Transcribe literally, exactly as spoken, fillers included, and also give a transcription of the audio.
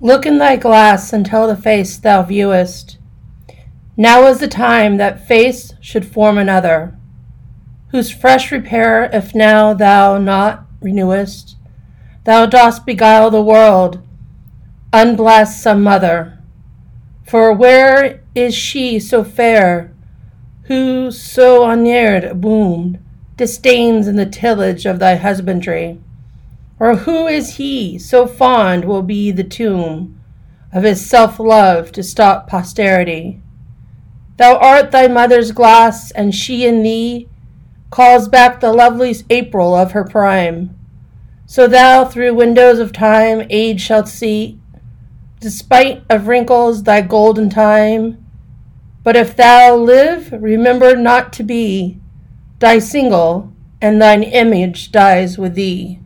Look in thy glass and tell the face thou viewest. Now is the time that face should form another, whose fresh repair if now thou not renewest, thou dost beguile the world, unbless some mother. For where is she so fair, who so uneared a wound disdains in the tillage of thy husbandry? Or who is he so fond will be the tomb of his self-love to stop posterity? Thou art thy mother's glass, and she in thee calls back the lovely April of her prime. So thou through windows of time age shalt see, despite of wrinkles, thy golden time. But if thou live, remember not to be, die single, and thine image dies with thee.